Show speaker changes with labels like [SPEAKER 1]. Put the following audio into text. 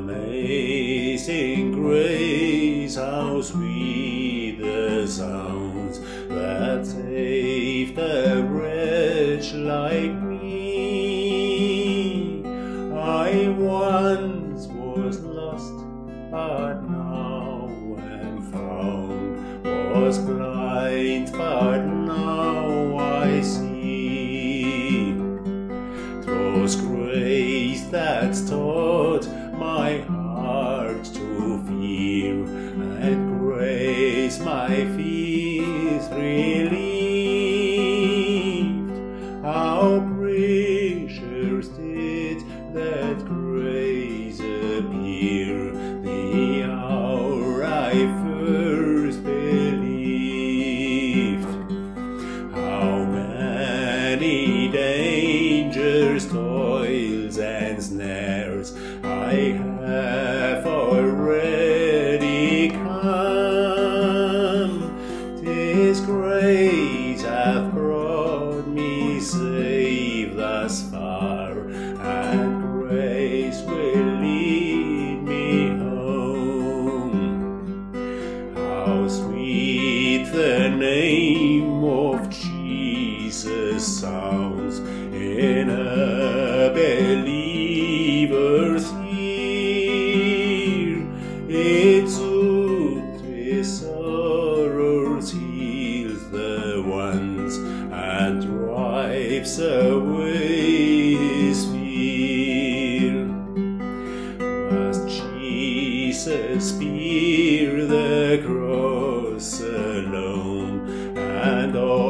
[SPEAKER 1] Amazing grace, how sweet the sounds that saved a wretch like me. I once was lost, but now am found, was blind, but now I see. 'Twas grace that taught my heart to fear, and grace my fears relieved. How precious did that grace appear the hour I first believed. How many dangers, toils, and snares I have already come. 'Tis grace hath brought me safe thus far, and grace will lead me home. How sweet the name of Jesus sounds in a believer's ear. It soothes his sorrows, heals the ones, and drives away his fear. Must Jesus bear the cross alone, and all